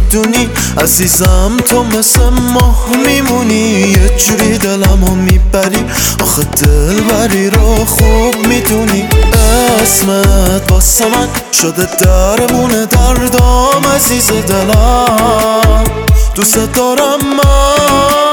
میدونی عزیزم تو مثل ماه میمونی، یه جوری دلمو میبری، آخه دلبری رو خوب میدونی. اسمت واسه من شده درمونه دردام، عزیز دلم دوست دارم من.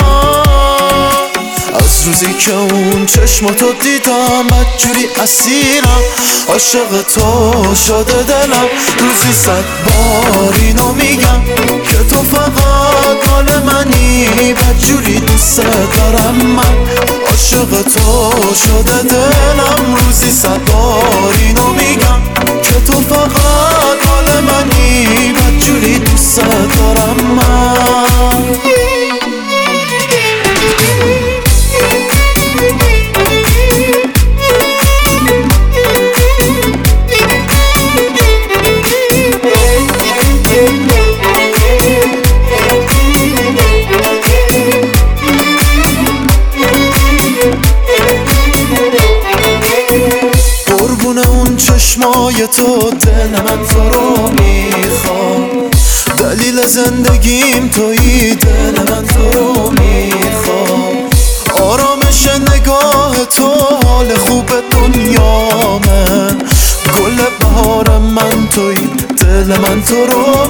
از روزی که اون چشماتو دیدم بدجوری اسیرم، عاشق تو شده دلم، روزی 100 بار اینو میگم که تو فقط مال منی، بدجوری دوست دارم من، عاشق تو شده دلم، روزی 100 بار اینو میگم که تو فقط مال منی، بدجوری دوست دارم من. چشمای تو دل من تو رو میخواد، دلیل زندگیم تویی، دل من تو رو میخواد، آرامش نگاه تو، حال خوب دنیامه، گل بهار من تویی، دل من تو رو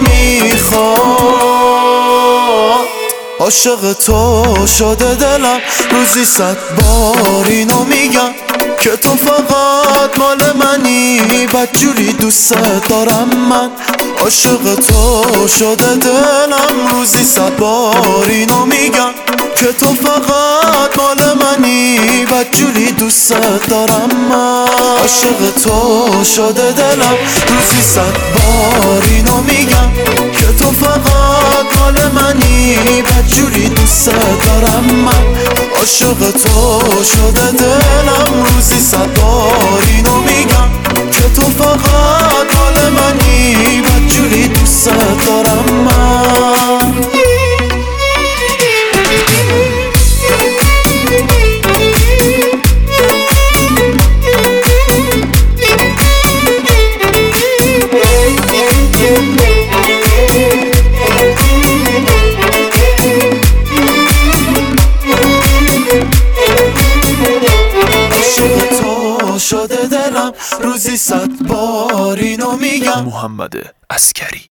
میخواد، عاشق تو شده دلم، روزی 100 بار اینو میگم که تو فقط مال منی، بدجوری دوست دارم من، عاشق تو شده دلم، روزی 100 بار اینو میگم که تو فقط مال منی، بدجوری دوست دارم من، عاشق تو شده دلم، روزی 100 بار اینو میگم که تو فقط مال منی، بدجوری دوست دارم من، عاشق تو شده دلم، روزی 100 بار اینو میگم که تو فقط مال منی، بدجوری دوست دارم من. شده دلم، روزی 100 بار اینو میگم. محمد عسکری.